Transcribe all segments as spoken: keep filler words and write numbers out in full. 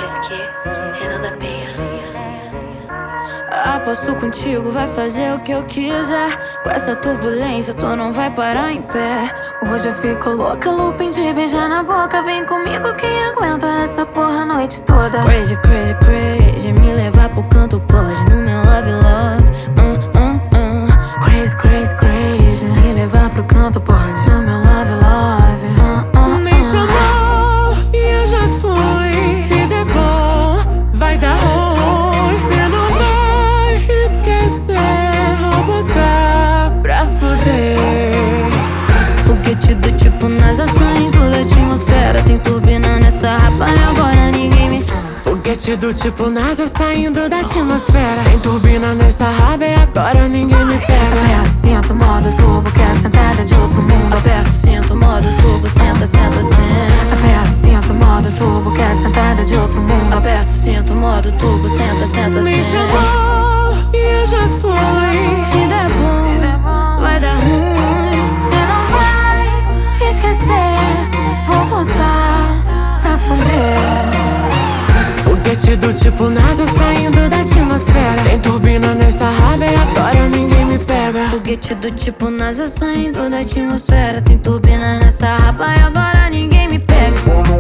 Risque, Renan da Penha. Aposto contigo, vai fazer o que eu quiser. Com essa turbulência, tu não vai parar em pé. Hoje eu fico louca, looping de beijar na boca. Vem comigo, quem aguenta essa porra a noite toda. Crazy, crazy, crazy, me levar pro canto pode. No meu love, love, uh, uh, uh. Crazy, crazy, crazy, me levar pro canto pode. No meu love, love, uh, uh, uh. Me chamou e eu já fui. Se der bom, vai dar ruim. Cê não vai esquecer, vou botar pra fuder. Foguete do tipo NASA saindo da atmosfera. Tem turbina nessa rapa e agora ninguém me... Foguete do tipo NASA saindo da atmosfera. Tem turbina nessa raba e agora ninguém me pega. Aperto, sinto, modo turbo, quer sentada de outro mundo. Aperto, sinto, modo turbo, senta, senta, senta. Aperto, sinto, modo turbo, quer sentada de outro mundo. Aperto, sinto, modo turbo, senta, senta, Me senta. chamou e eu já fui. Se der bom, vai dar ruim. Cê não vai esquecer, vou botar pra fuder. Foguete do tipo NASA saindo da atmosfera. Tem turbina nessa raba e agora ninguém me pega. Foguete do tipo NASA saindo da atmosfera. Tem turbina nessa rapa e agora ninguém me pega.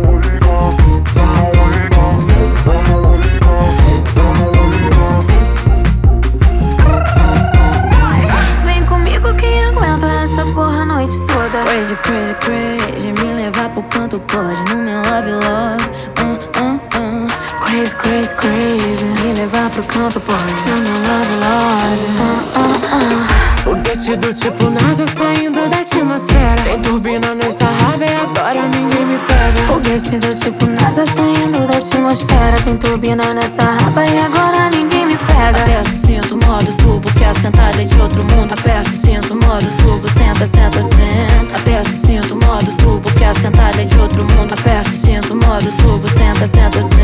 Vem comigo, quem aguenta essa porra a noite toda. Crazy, crazy, crazy, me levar pro canto pode. No meu love, love, uh, uh, uh. Crazy, crazy, crazy, me levar pro canto pode. No meu love, love, uh, uh, uh. Foguete do tipo NASA saindo da atmosfera. Tem turbina nessa raba e agora ninguém me pega. Foguete do tipo NASA saindo da atmosfera. Tem turbina nessa raba e agora ninguém me pega. Aperto, sinto, modo turbo, quer sentada de outro mundo. Aperto, sinto, modo turbo, senta, senta, senta. Aperto, sinto, modo turbo, quer sentada de outro mundo. Aperto, sinto, modo turbo, senta, senta, senta.